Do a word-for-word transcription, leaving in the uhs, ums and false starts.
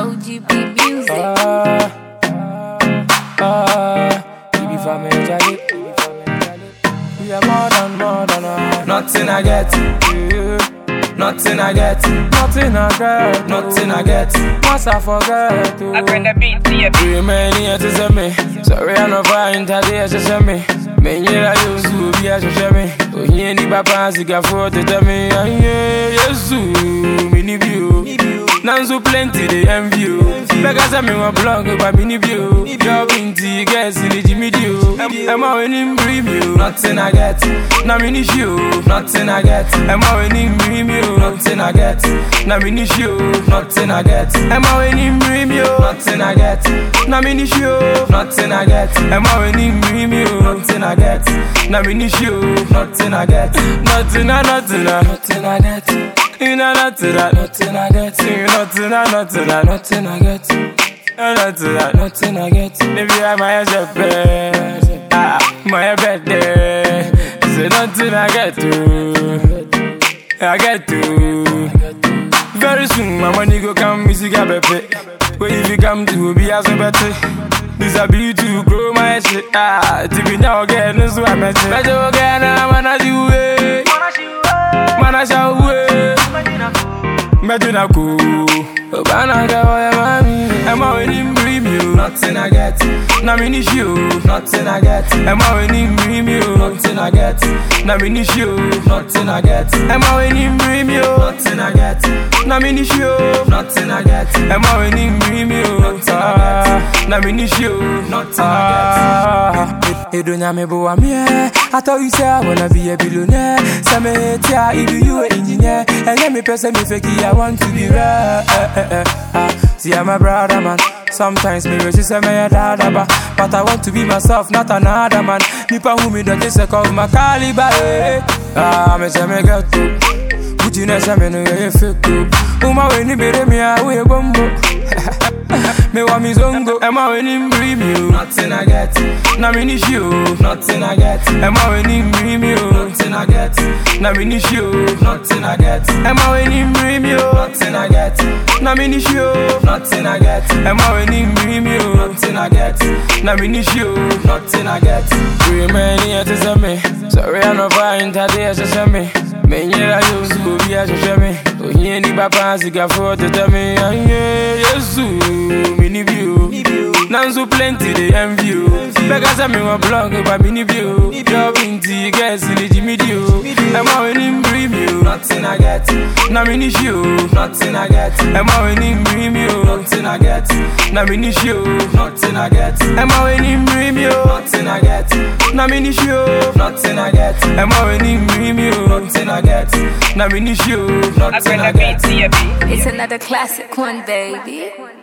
O G B music. Ah, ah, you be family, Jolly. We are more than, more than uh, nothing I get. Yeah. Nothing I get, nothing I get, nothing I get. Once I forget, oh. I bring the beat to you. Too many years to say me. Sorry I no find today to say me. Me yeah I used to be a say me. Oh yeah ni papa sika for to tell me. Yeah yes me ni view. Nanzo plenty they envy you. Because I'm in my blog but me ni view. Job in tea guess in the Jimmy Dio. I'm a winning premium. Nothing I get. Na me ni show. Nothing I get. I'm a winning premium. Nothing I get. Na me ni show. Nothing I get. I'm a winning premium. Nothing I get. Na me ni show. Nothing I get. I'm a winning premium. Nothing I get. Na me ni show. Nothing I get. Nothing I nothing I nothing I get. You know nothing I nothing I get. You nothing I nothing I nothing I get. Nothing I nothing I get. Maybe I might have bed. Ah, my birthday. Say nothing I get to. I get to. Very soon my money go come music a bepe. But if you come to be as a better. This a be to grow my shit. Ah, to be now again, this is what I met you. But you again, I'm an you way. Man, I shall way. Medina cool. Obana go, I'm a winning premium. Nothing I get. Na me ni show. Nothing I get. I'm a winning premium. Nothing I get. Na me ni show. Nothing I get. I'm a winning premium. Nothing I get. Na me ni show. Nothing I get. I'm a winning premium. Nothing I get. Na me ni show. Nothing I get. You don't have me boy me. I thought you said I wanna be a billionaire. Some tia, if you an engineer, and let me person me fake I want to be rare. See I'm a brother man. Sometimes me resist me a dada ba, but I want to be myself, not another man. Nipa who me don't take of my caliber. Ah, me say me get to. Put you next to me no you fake to. Uma when you be me a we bombo. Me want me zongo, am I winning premium? Nothing I get. Na me ni show. Nothing I get. Am I winning premium? Nothing I get. Na me ni show. Nothing I get. Am I winning premium? Nothing I get. Na me ni show. Nothing I get. Am I winning premium? Nothing I get. Na me ni show. Nothing I get. Too many years to say me. Sorry I no find today to say me. Me yeah I used to be a say me. Oh yeah ni papa sika for to tell me. Yeah yes me ni view. Nanzo plenty they envy you. Because I'm in my blog but me ni view. Job in tea guess in the Jimmy Dio. I'm a winning premium. Nothing I get. Na me ni show. Nothing I get. I'm a winning premium. Nothing I get. Na me ni show. Nothing I get. I'm a winning premium. Nothing I get. Na me ni show. Nothing I get. I'm a winning premium. Nothing I get. Na me ni show. Nothing I get. It's another classic one, baby.